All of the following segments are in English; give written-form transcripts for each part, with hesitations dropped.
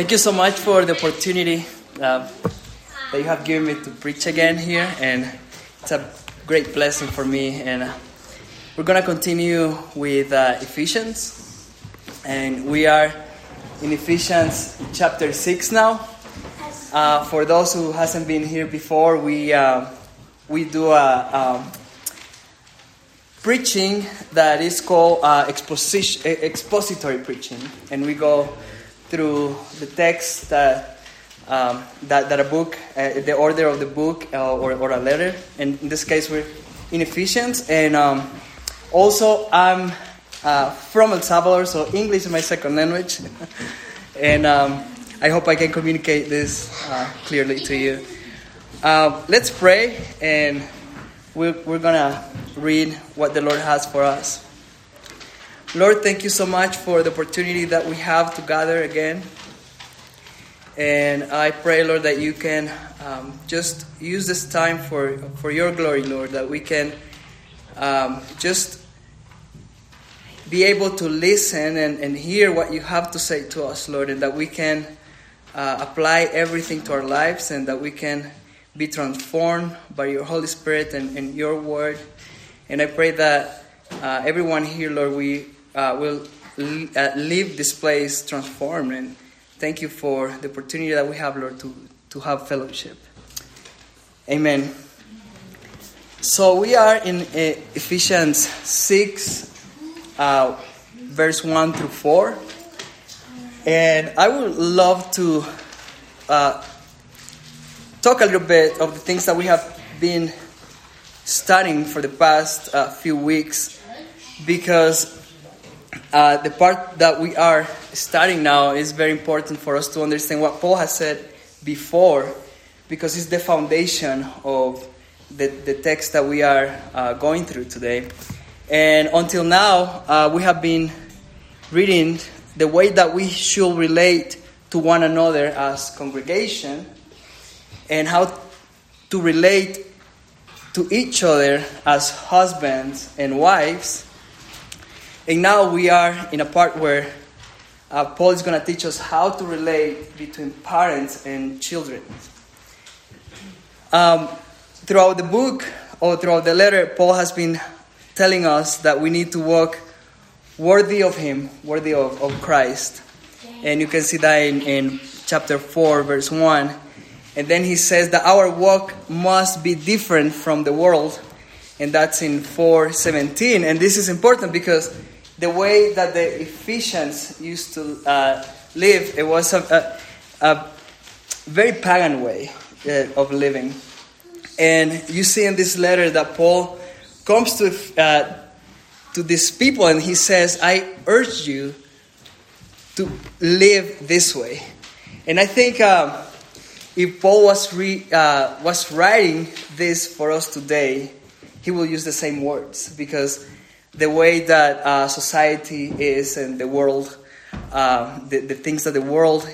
Thank you so much for the opportunity that you have given me to preach again here, and it's a great blessing for me. And we're going to continue with Ephesians, and we are in Ephesians chapter 6 now. For those who hasn't been here before, we do a preaching that is called expository preaching, and we go through the text that a book, the order of the book or a letter. And in this case, we're in Ephesians. And also, I'm from El Salvador, so English is my second language. And I hope I can communicate this clearly to you. Let's pray, and we're going to read what the Lord has for us. Lord, thank you so much for the opportunity that we have to gather again. And I pray, Lord, that you can just use this time for your glory, Lord, that we can just be able to listen and hear what you have to say to us, Lord, and that we can apply everything to our lives, and that we can be transformed by your Holy Spirit and your word. And I pray that everyone here, Lord, we will leave this place transformed. And thank you for the opportunity that we have, Lord, to have fellowship. Amen. So we are in Ephesians 6, verse 1 through 4. And I would love to talk a little bit of the things that we have been studying for the past few weeks, because the part that we are studying now is very important for us to understand what Paul has said before, because it's the foundation of the text that we are going through today. And until now, we have been reading the way that we should relate to one another as congregation, and how to relate to each other as husbands and wives. And now we are in a part where Paul is going to teach us how to relate between parents and children. Throughout the book, or throughout the letter, Paul has been telling us that we need to walk worthy of him, worthy of Christ. And you can see that in chapter 4, verse 1. And then he says that our walk must be different from the world. And that's in 4:17. And this is important because the way that the Ephesians used to live, it was a very pagan way of living. And you see in this letter that Paul comes to these people, and he says, I urge you to live this way. And I think if Paul was writing this for us today, he will use the same words, because the way that society is and the world, the things that the world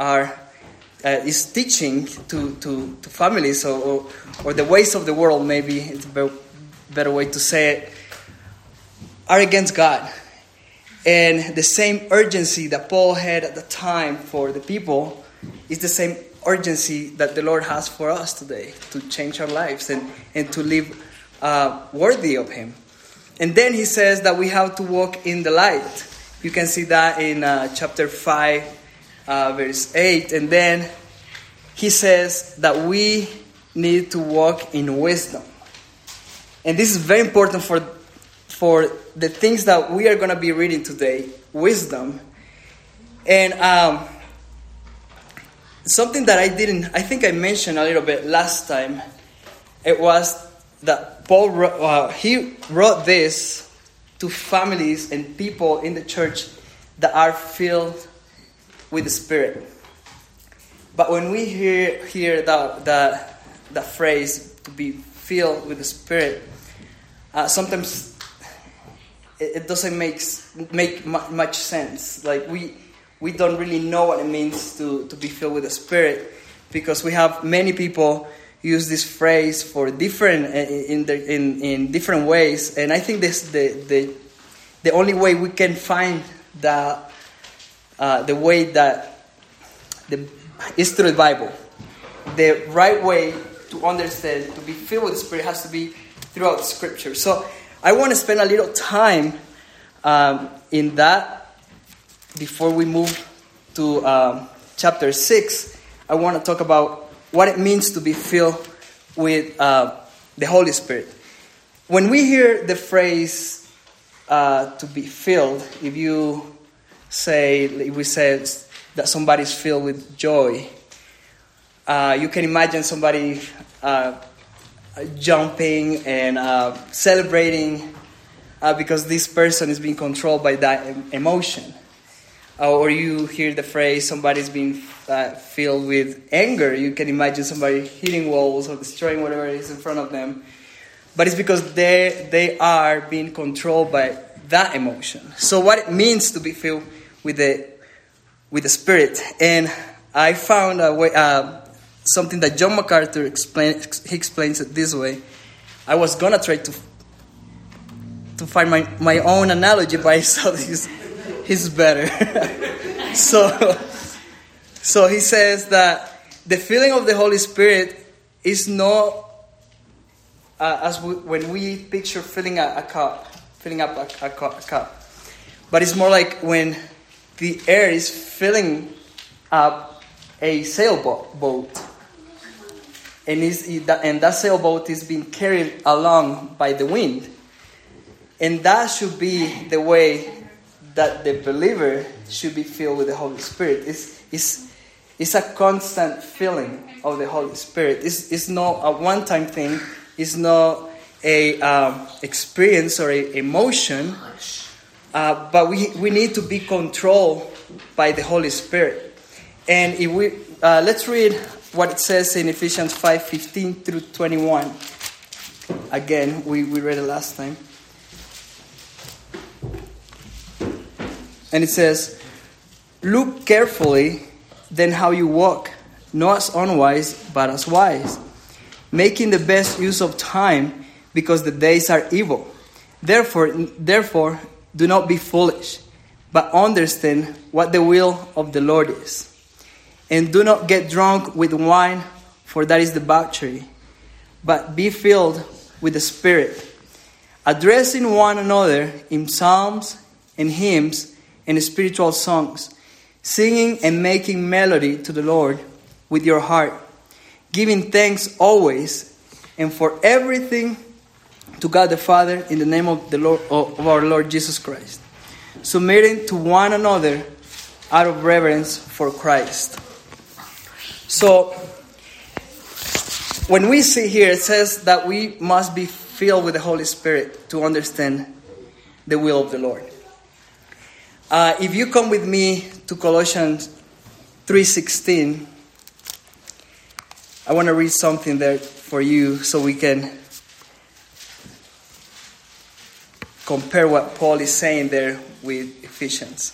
is teaching to families, or the ways of the world, maybe it's a better way to say it, are against God. And the same urgency that Paul had at the time for the people is the same urgency that the Lord has for us today, to change our lives and to live worthy of him. And then he says that we have to walk in the light. You can see that in chapter 5, verse 8. And then he says that we need to walk in wisdom. And this is very important for the things that we are going to be reading today, wisdom. And something that I think I mentioned a little bit last time, it was that Paul wrote this to families and people in the church that are filled with the Spirit. But when we hear that phrase, to be filled with the Spirit, sometimes it doesn't make much sense. Like we don't really know what it means to be filled with the Spirit, because we have many people use this phrase for different in different ways. And I think this the only way we can find the way that is through the Bible. The right way to understand, to be filled with the Spirit, has to be throughout the Scripture. So I want to spend a little time in that before we move to chapter 6. I want to talk about what it means to be filled with the Holy Spirit. When we hear the phrase to be filled, if we say that somebody's filled with joy, you can imagine somebody jumping and celebrating because this person is being controlled by that emotion. Or you hear the phrase somebody's being filled with anger. You can imagine somebody hitting walls or destroying whatever is in front of them. But it's because they are being controlled by that emotion. So what it means to be filled with the Spirit. And I found a way, something that John MacArthur explains it this way. I was going to try to find my own analogy, but I saw he's better. So he says that the feeling of the Holy Spirit is not when we picture filling up a cup. But it's more like when the air is filling up a sailboat. And that sailboat is being carried along by the wind. And that should be the way that the believer should be filled with the Holy Spirit. It's a constant filling of the Holy Spirit. It's not a one-time thing. It's not a experience or a emotion. But we need to be controlled by the Holy Spirit. And if we let's read what it says in Ephesians 5:15 through 21. Again, we read it last time. And it says, "Look carefully then how you walk, not as unwise, but as wise, making the best use of time, because the days are evil. Therefore, do not be foolish, but understand what the will of the Lord is. And do not get drunk with wine, for that is debauchery, but be filled with the Spirit, addressing one another in psalms and hymns and spiritual songs, singing and making melody to the Lord with your heart, giving thanks always and for everything to God the Father in the name of our Lord Jesus Christ, submitting to one another out of reverence for Christ." So, when we see here, it says that we must be filled with the Holy Spirit to understand the will of the Lord. If you come with me to Colossians 3:16, I want to read something there for you so we can compare what Paul is saying there with Ephesians.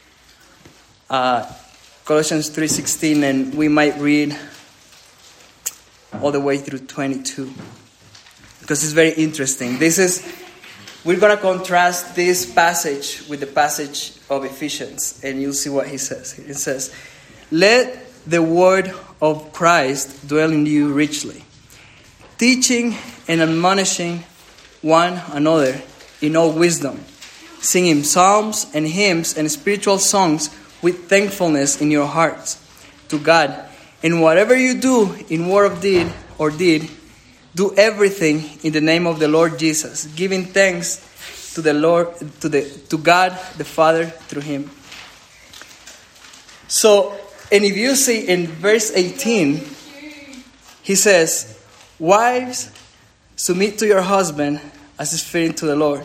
Colossians 3:16, and we might read all the way through 22, because it's very interesting. We're going to contrast this passage with the passage of Ephesians, and you'll see what he says. It says, "Let the word of Christ dwell in you richly, teaching and admonishing one another in all wisdom, singing psalms and hymns and spiritual songs with thankfulness in your hearts to God. And whatever you do in word or deed, do everything in the name of the Lord Jesus, giving thanks to to God the Father through Him." So, and if you see in verse 18, he says, "Wives, submit to your husband as is fitting to the Lord.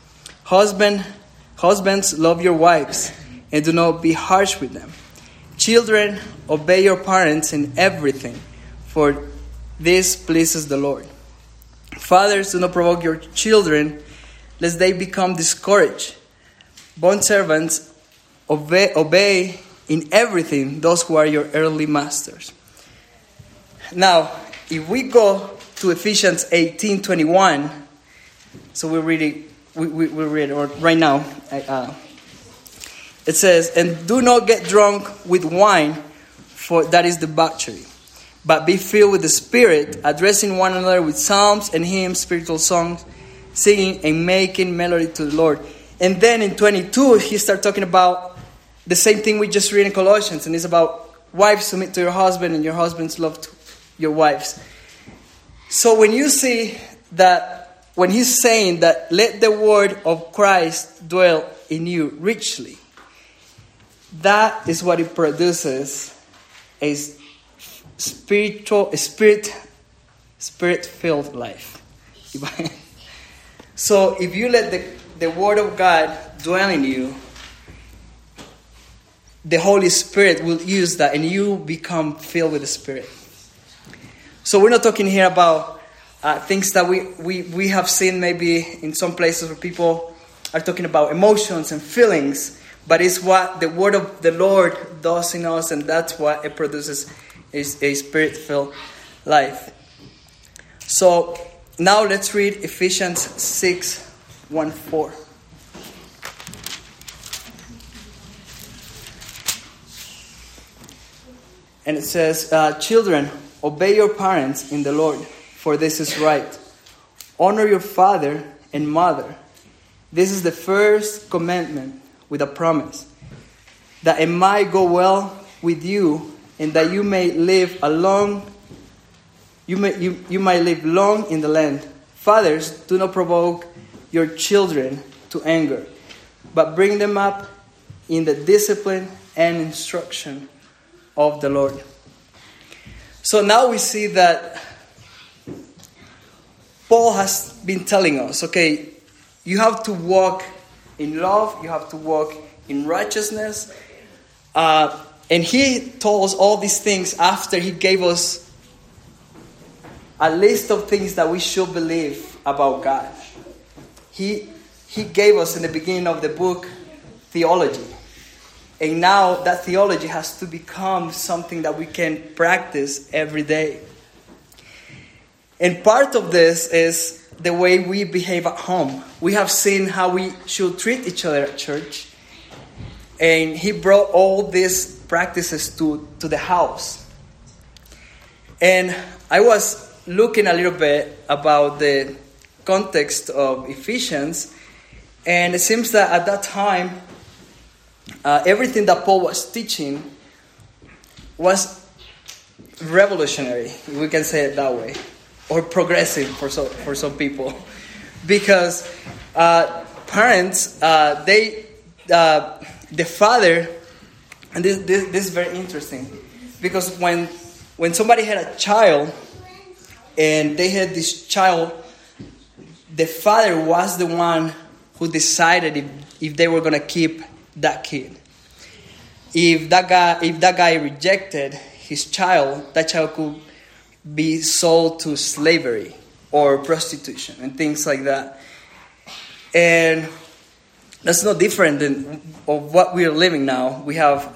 Husbands, love your wives, and do not be harsh with them. Children, obey your parents in everything, for this pleases the Lord. Fathers, do not provoke your children, lest they become discouraged. Bondservants, obey in everything those who are your earthly masters." Now, if we go to Ephesians 18:21, so we read it right now. It says, "And do not get drunk with wine, for that is debauchery. But be filled with the Spirit, addressing one another with psalms and hymns, spiritual songs, singing and making melody to the Lord. And then in 22, he starts talking about the same thing we just read in Colossians. And it's about wives submit to your husband and your husbands love to your wives. So when you see that, when he's saying that let the word of Christ dwell in you richly, that is what it produces, a spirit-filled life. So if you let the word of God dwell in you, the Holy Spirit will use that and you become filled with the Spirit. So we're not talking here about things that we have seen maybe in some places where people are talking about emotions and feelings, but it's what the word of the Lord does in us, and that's what it produces, is a Spirit-filled life. So now let's read Ephesians 6:1-4. And it says, children, obey your parents in the Lord, for this is right. Honor your father and mother. This is the first commandment with a promise, that it might go well with you and that you may live you might live long in the land. Fathers, do not provoke your children to anger, but bring them up in the discipline and instruction of the Lord. So now we see that Paul has been telling us, okay, you have to walk in love, you have to walk in righteousness. And he told us all these things after he gave us a list of things that we should believe about God. He gave us in the beginning of the book theology. And now that theology has to become something that we can practice every day. And part of this is the way we behave at home. We have seen how we should treat each other at church. And he brought all these practices to the house. And I was looking a little bit about the context of Ephesians. And it seems that at that time, everything that Paul was teaching was revolutionary, we can say it that way, or progressive for some people, because parents, the father, and this is very interesting, because when somebody had a child and they had this child, the father was the one who decided if they were going to keep that kid. If that guy rejected his child, that child could be sold to slavery or prostitution and things like that. And that's no different than of what we are living now. We have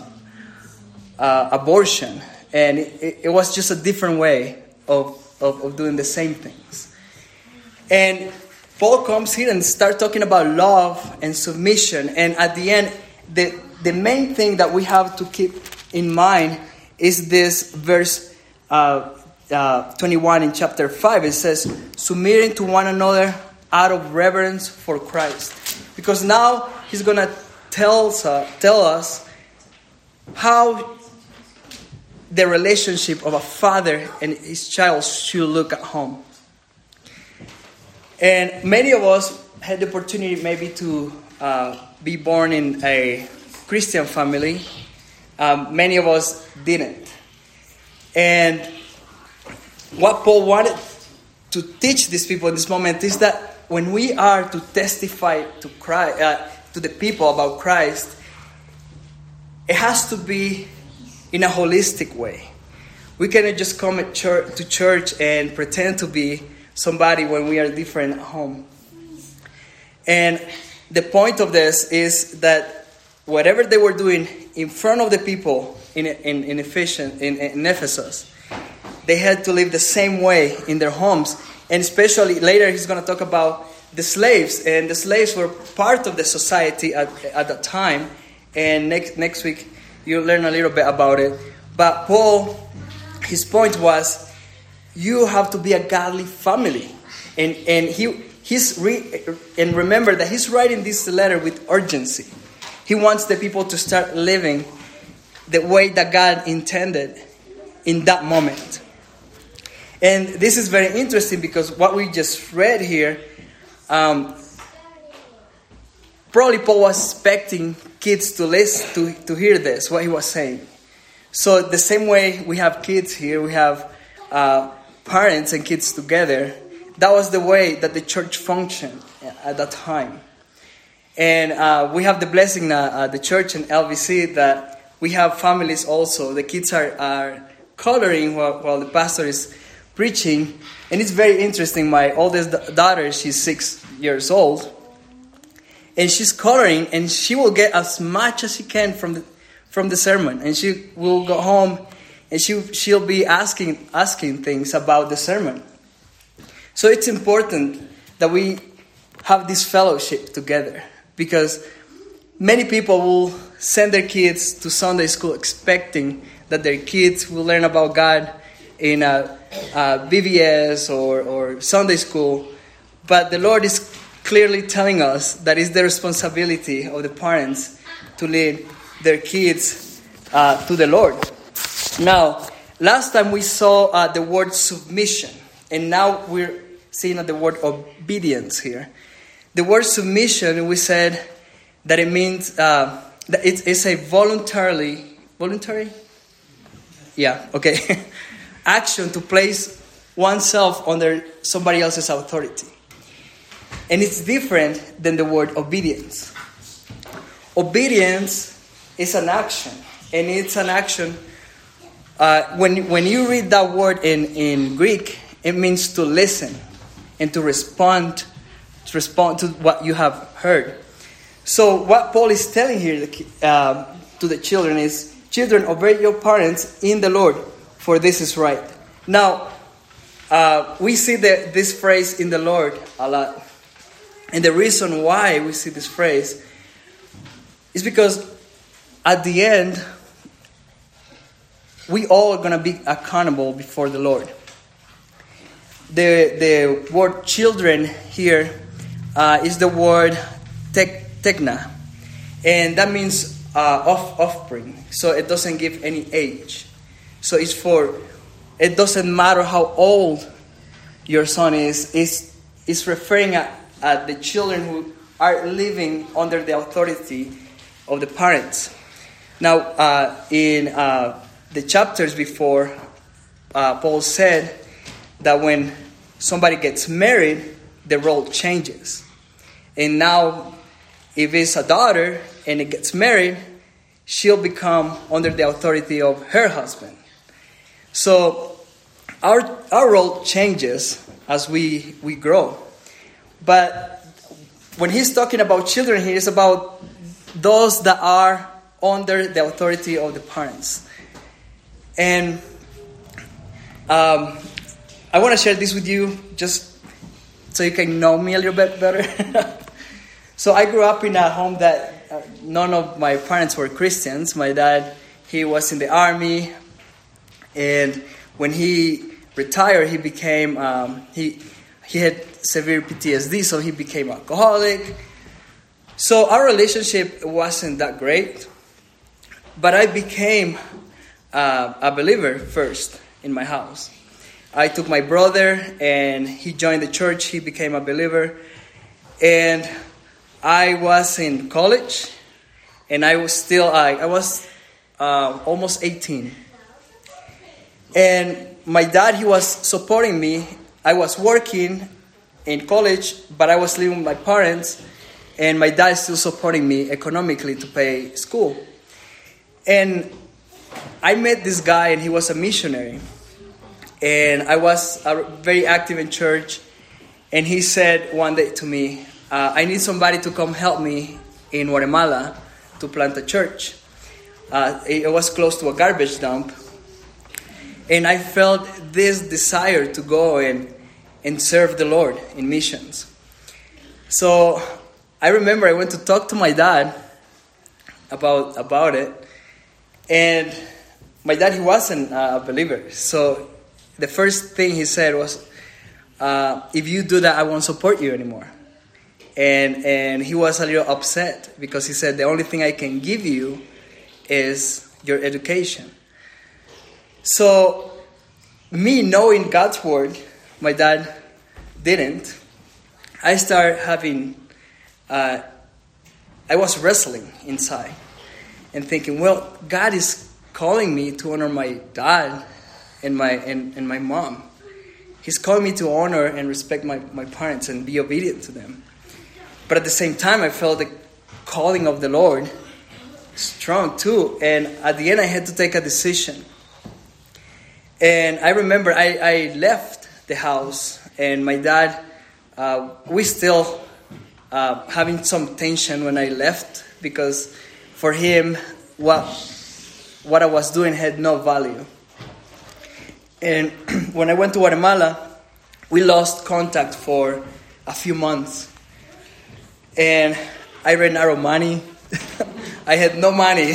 abortion, and it was just a different way of doing the same things. And Paul comes here and starts talking about love and submission. And at the end, the main thing that we have to keep in mind is this verse 21 in chapter 5. It says, submitting to one another out of reverence for Christ. Because now he's going to tell us how the relationship of a father and his child should look at home. And many of us had the opportunity maybe to be born in a Christian family. Many of us didn't. And what Paul wanted to teach these people in this moment is that when we are to testify to Christ, to the people about Christ, it has to be in a holistic way. We cannot just come to church and pretend to be somebody when we are different at home. And the point of this is that whatever they were doing in front of the people in Ephesus, they had to live the same way in their homes. And especially later he's going to talk about the slaves. And the slaves were part of the society at that time. And next week you'll learn a little bit about it. But Paul, his point was, you have to be a godly family. And remember that he's writing this letter with urgency. He wants the people to start living the way that God intended in that moment. And this is very interesting because what we just read here, probably Paul was expecting kids to listen to hear this, what he was saying. So the same way we have kids here, we have parents and kids together. That was the way that the church functioned at that time. And we have the blessing at the church and LVC that we have families also. The kids are coloring while the pastor is preaching. And it's very interesting. My oldest daughter, she's 6 years old. And she's coloring, and she will get as much as she can from the sermon. And she will go home, and she'll be asking things about the sermon. So it's important that we have this fellowship together, because many people will send their kids to Sunday school expecting that their kids will learn about God in BVS or Sunday school. But the Lord is clearly telling us that it's the responsibility of the parents to lead their kids to the Lord. Now, last time we saw the word submission, and now we're seeing the word obedience here. The word submission, we said that it means that it's a voluntary? Yeah, okay. Action to place oneself under somebody else's authority. And it's different than the word obedience. Obedience is an action. And it's an action. When you read that word in Greek, it means to listen and to respond to what you have heard. So what Paul is telling here to the children is, children, obey your parents in the Lord, for this is right. Now, we see this phrase in the Lord a lot. And the reason why we see this phrase is because at the end, we all are going to be accountable before the Lord. The word children here is the word tekna. And that means offspring. So it doesn't give any age. So it doesn't matter how old your son is. It's referring at the children who are living under the authority of the parents. Now, in the chapters before, Paul said that when somebody gets married, the role changes. And now, if it's a daughter and it gets married, she'll become under the authority of her husband. So our role changes as we grow. But when he's talking about children here, it's about those that are under the authority of the parents. And I want to share this with you just so you can know me a little bit better. So I grew up in a home that none of my parents were Christians. My dad, he was in the army. And when he retired, he became, he had severe PTSD, so he became alcoholic. So our relationship wasn't that great. But I became a believer first in my house. I took my brother and he joined the church. He became a believer. And I was in college and I was still, almost 18. And my dad, he was supporting me. I was working in college, but I was living with my parents. And my dad is still supporting me economically to pay school. And I met this guy, and he was a missionary. And I was very active in church. And he said one day to me, I need somebody to come help me in Guatemala to plant a church. It was close to a garbage dump. And I felt this desire to go and serve the Lord in missions. So I remember I went to talk to my dad about it. And my dad, he wasn't a believer. So the first thing he said was, if you do that, I won't support you anymore. And he was a little upset because he said, the only thing I can give you is your education. So me knowing God's word, my dad didn't. I started having, I was wrestling inside and thinking, well, God is calling me to honor my dad and my mom. He's calling me to honor and respect my parents and be obedient to them. But at the same time, I felt the calling of the Lord strong too. And at the end, I had to take a decision. And I remember I left the house, and my dad, we still having some tension when I left, because for him, what I was doing had no value. And when I went to Guatemala, we lost contact for a few months. And I ran out of money. I had no money.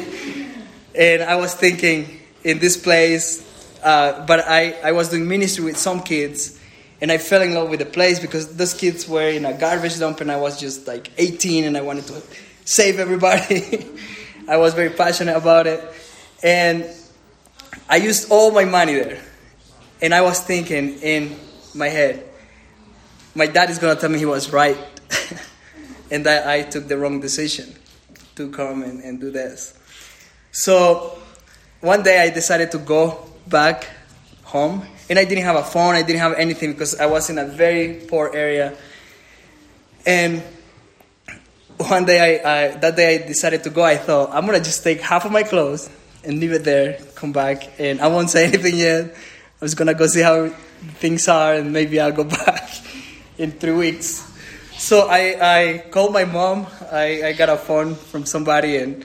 And I was thinking, in this place, but I was doing ministry with some kids, and I fell in love with the place because those kids were in a garbage dump, and I was just like 18, and I wanted to save everybody. I was very passionate about it. And I used all my money there. And I was thinking in my head, my dad is going to tell me he was right. And that I took the wrong decision to come and do this. So one day I decided to go back home. And I didn't have a phone. I didn't have anything because I was in a very poor area. And one day, that day I decided to go. I thought, I'm going to just take half of my clothes and leave it there, come back. And I won't say anything yet. I was going to go see how things are, and maybe I'll go back in 3 weeks. So I called my mom. I got a phone from somebody, and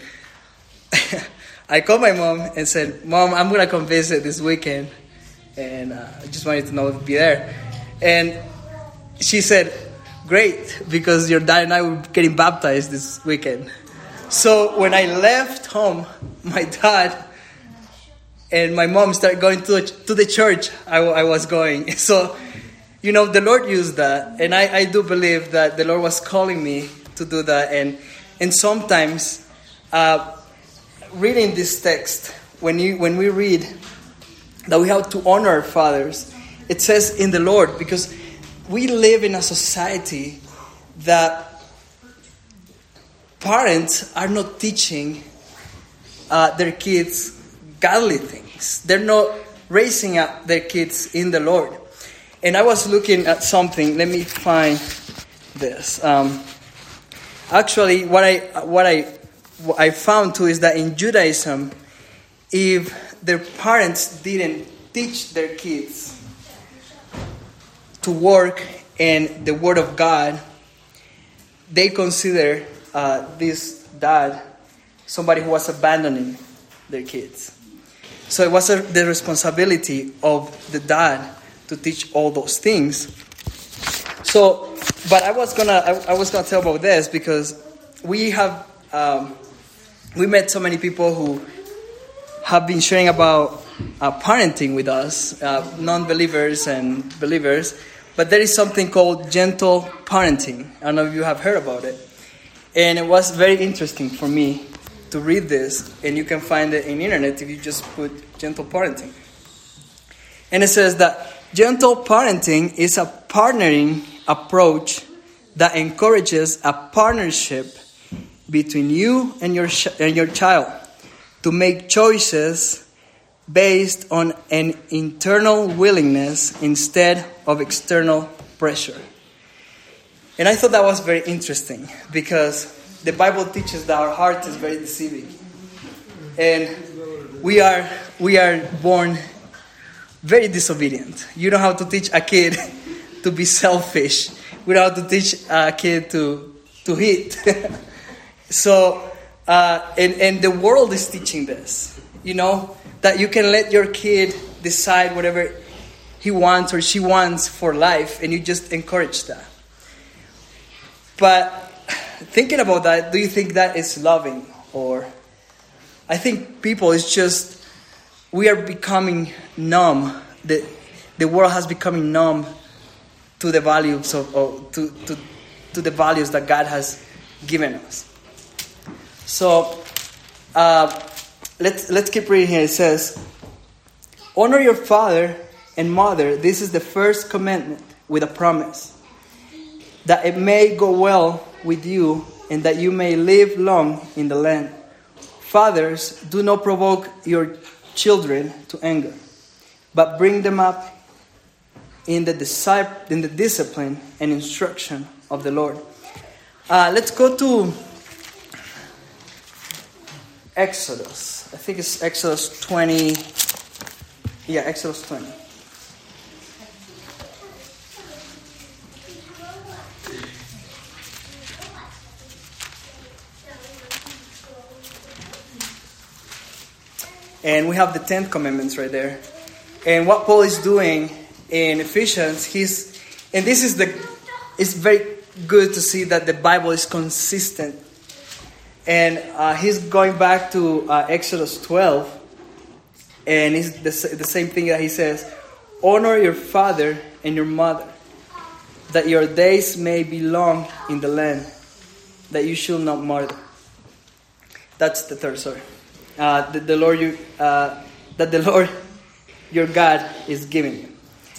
I called my mom and said, Mom, I'm going to come visit this weekend, and I just wanted to know if you'd be there. And she said, great, because your dad and I were getting baptized this weekend. So when I left home, my dad and my mom started going to the church I was going. So, the Lord used that. And I do believe that the Lord was calling me to do that. And sometimes, reading this text, when we read that we have to honor our fathers, it says in the Lord, because we live in a society that parents are not teaching their kids godly things. They're not raising up their kids in the Lord. And I was looking at something. Let me find this. Actually, what I found too is that in Judaism, if their parents didn't teach their kids to work in the Word of God, they consider this dad somebody who was abandoning their kids. So it was the responsibility of the dad to teach all those things. So, but I was gonna tell about this because we met so many people who have been sharing about parenting with us, non-believers and believers. But there is something called gentle parenting. I don't know if you have heard about it. And it was very interesting for me to read this. And you can find it in the internet if you just put gentle parenting. And it says that gentle parenting is a partnering approach that encourages a partnership between you and your child to make choices based on an internal willingness instead of external pressure. And I thought that was very interesting because the Bible teaches that our heart is very deceiving. And we are born very disobedient. You don't have to teach a kid to be selfish. We don't have to teach a kid to hit. So, and the world is teaching this, that you can let your kid decide whatever he wants or she wants for life, and you just encourage that. But thinking about that, do you think that is loving? Or I think people is just we are becoming numb. The world has become numb to the values to the values that God has given us. So let's keep reading here. It says, "Honor your father and mother. This is the first commandment with a promise, that it may go well with you and that you may live long in the land. Fathers, do not provoke your children to anger, but bring them up in the discipline and instruction of the Lord." Let's go to Exodus. I think it's Exodus 20. Yeah, Exodus 20. And we have the 10 commandments right there. And what Paul is doing in Ephesians, it's very good to see that the Bible is consistent. And he's going back to Exodus 12. And it's the same thing that he says, "Honor your father and your mother, that your days may be long in the land, that you should not murder." That's the third, sorry. That the Lord your God is giving you.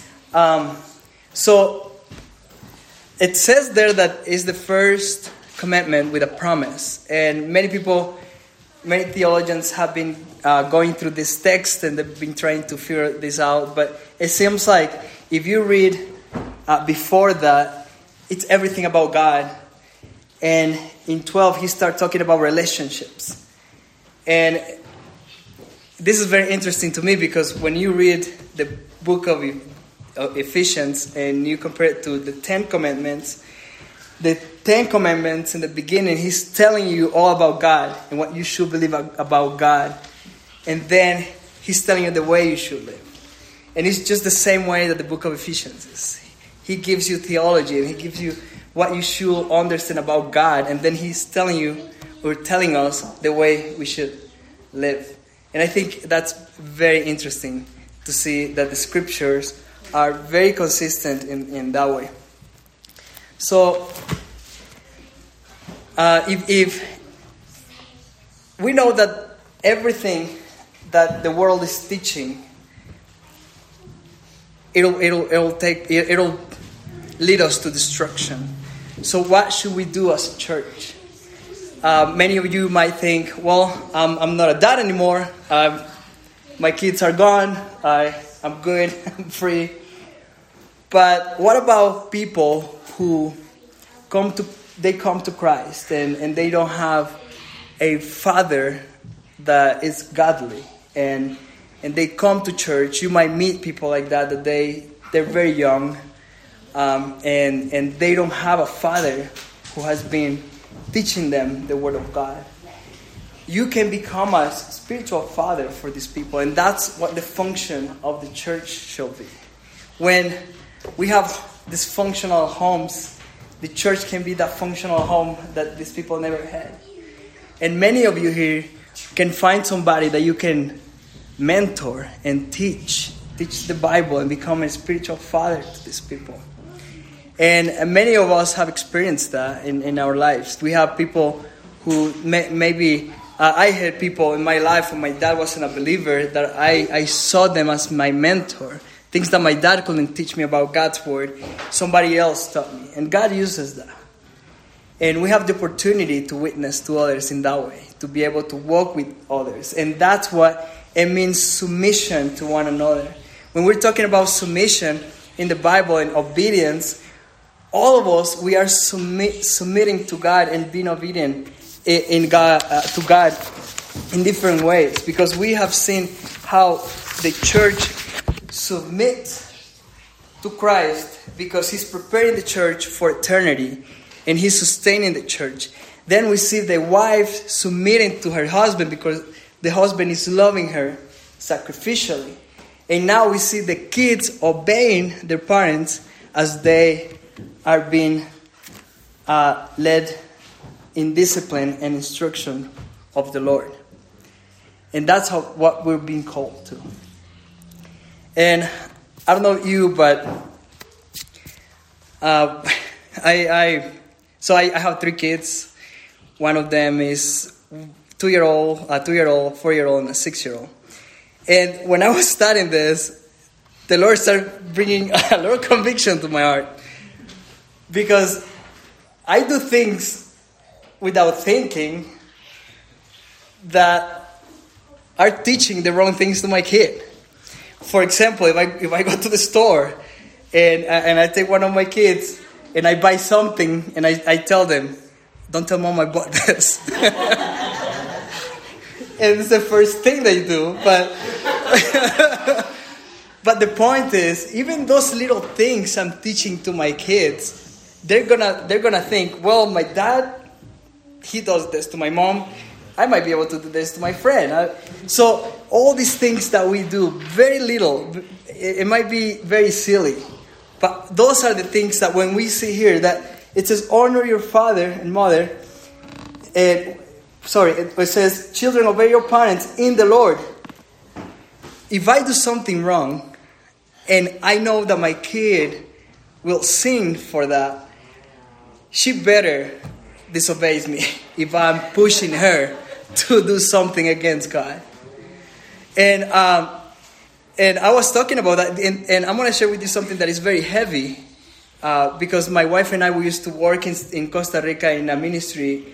So it says there that is the first commandment with a promise. And many theologians have been going through this text and they've been trying to figure this out. But it seems like if you read before that, it's everything about God. And in 12, he starts talking about relationships. And this is very interesting to me because when you read the book of Ephesians and you compare it to the 10 commandments, the 10 commandments in the beginning, he's telling you all about God and what you should believe about God. And then he's telling you the way you should live. And it's just the same way that the book of Ephesians is. He gives you theology and he gives you what you should understand about God. And then he's telling you or telling us the way we should live. And I think that's very interesting to see that the scriptures are very consistent in that way. So, if we know that everything that the world is teaching, it'll lead us to destruction. So, what should we do as a church? Many of you might think, well, I'm not a dad anymore. My kids are gone. I'm good. I'm free. But what about people who come to Christ and they don't have a father that is godly and they come to church? You might meet people like that they're very young and they don't have a father who has been teaching them the Word of God. You can become a spiritual father for these people, and that's what the function of the church should be. When we have dysfunctional homes, the church can be that functional home that these people never had. And many of you here can find somebody that you can mentor and teach the Bible and become a spiritual father to these people. And many of us have experienced that in our lives. We have people who maybe... I had people in my life when my dad wasn't a believer that I saw them as my mentor. Things that my dad couldn't teach me about God's Word, somebody else taught me. And God uses that. And we have the opportunity to witness to others in that way, to be able to walk with others. And that's what it means, submission to one another. When we're talking about submission in the Bible and obedience, all of us, we are submitting to God and being obedient to God in different ways. Because we have seen how the church submits to Christ because he's preparing the church for eternity and he's sustaining the church. Then we see the wife submitting to her husband because the husband is loving her sacrificially. And now we see the kids obeying their parents as they are being led in discipline and instruction of the Lord. And that's what we're being called to. And I don't know you, but I have 3 kids. One of them is a 2-year-old, 4-year-old, and a 6-year-old. And when I was studying this, the Lord started bringing a lot of conviction to my heart. Because I do things without thinking that are teaching the wrong things to my kid. For example, if I go to the store and I take one of my kids and I buy something and I tell them, don't tell mom I bought this. And it's the first thing they do, but the point is, even those little things I'm teaching to my kids, they're gonna think, well, my dad, he does this to my mom. I might be able to do this to my friend. So all these things that we do, very little, it might be very silly. But those are the things that when we see here, that it says, honor your father and mother. It says, children, obey your parents in the Lord. If I do something wrong, and I know that my kid will sin for that, she better disobeys me if I'm pushing her to do something against God. And I was talking about that, and I'm going to share with you something that is very heavy, because my wife and I, we used to work in Costa Rica in a ministry,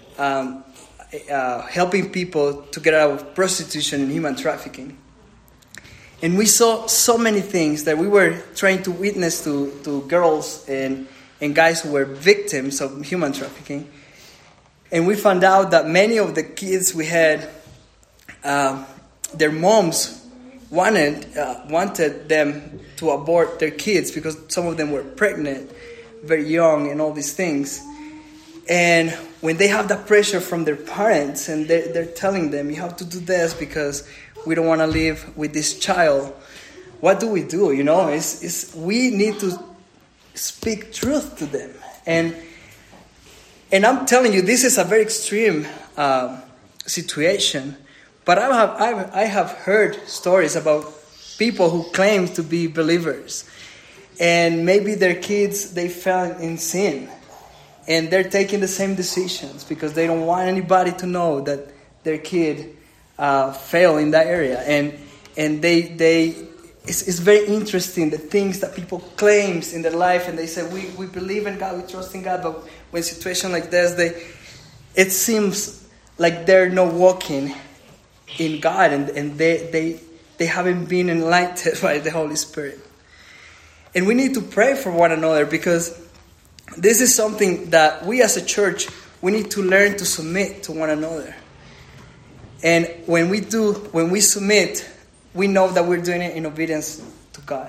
helping people to get out of prostitution and human trafficking. And we saw so many things that we were trying to witness to girls and guys who were victims of human trafficking. And we found out that many of the kids we had, their moms wanted them to abort their kids because some of them were pregnant, very young, and all these things. And when they have that pressure from their parents and they're telling them, you have to do this because we don't want to live with this child, what do we do? You know, we need to speak truth to them. And I'm telling you, this is a very extreme situation. But I have heard stories about people who claim to be believers. And maybe their kids, they fell in sin. And they're taking the same decisions because they don't want anybody to know that their kid failed in that area. And it's very interesting, the things that people claim in their life. And they say, we believe in God, we trust in God. But when situations like this, it seems like they're not walking in God, and they haven't been enlightened by the Holy Spirit. And we need to pray for one another, because this is something that we as a church, we need to learn to submit to one another. And when we submit, we know that we're doing it in obedience to God.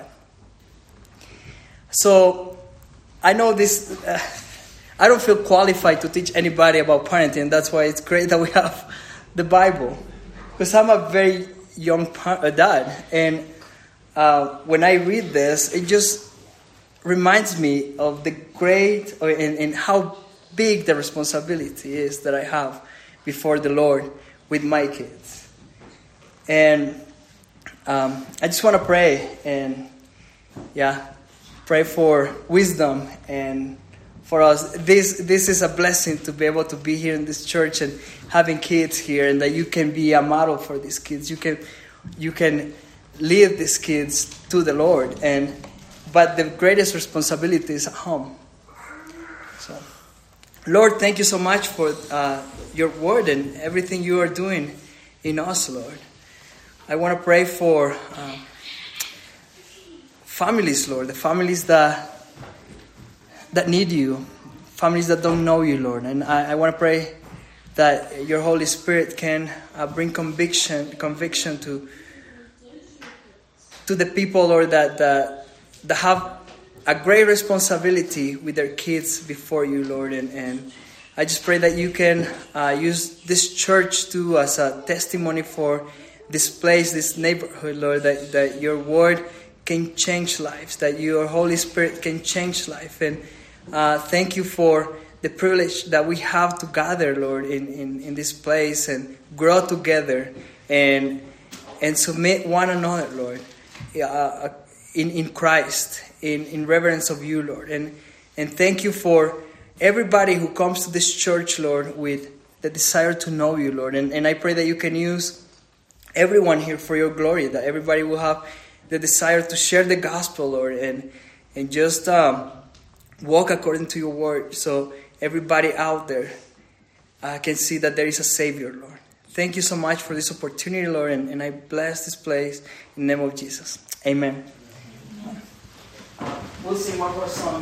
So I know this, I don't feel qualified to teach anybody about parenting. That's why it's great that we have the Bible. Because I'm a very young dad. And when I read this, it just reminds me of the great and how big the responsibility is that I have before the Lord with my kids. And I just want to pray and pray for wisdom and for us. This is a blessing to be able to be here in this church and having kids here, and that you can be a model for these kids. You can lead these kids to the Lord, but the greatest responsibility is at home. So, Lord, thank you so much for your word and everything you are doing in us, Lord. I want to pray for families, Lord, the families that need you, families that don't know you, Lord. And I want to pray that your Holy Spirit can bring conviction to the people, Lord, that have a great responsibility with their kids before you, Lord. And I just pray that you can use this church too as a testimony for this place, this neighborhood, Lord, that your word can change lives, that your Holy Spirit can change life. And thank you for the privilege that we have to gather, Lord, in this place and grow together and submit one another, Lord, in Christ, in reverence of you, Lord. And thank you for everybody who comes to this church, Lord, with the desire to know you, Lord. And I pray that you can use everyone here for your glory, that everybody will have the desire to share the gospel, Lord, and just walk according to your word, so everybody out there can see that there is a Savior, Lord. Thank you so much for this opportunity, Lord, and I bless this place in the name of Jesus. Amen. We'll sing one more song.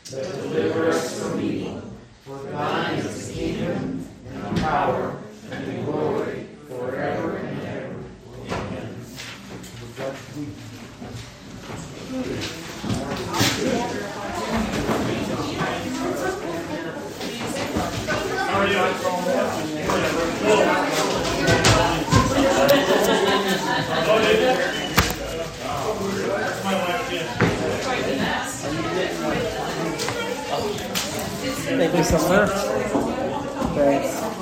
but deliver us from evil. For thine is the kingdom, and the power, and the glory, forever and ever. Amen. Thank you so much. Thanks.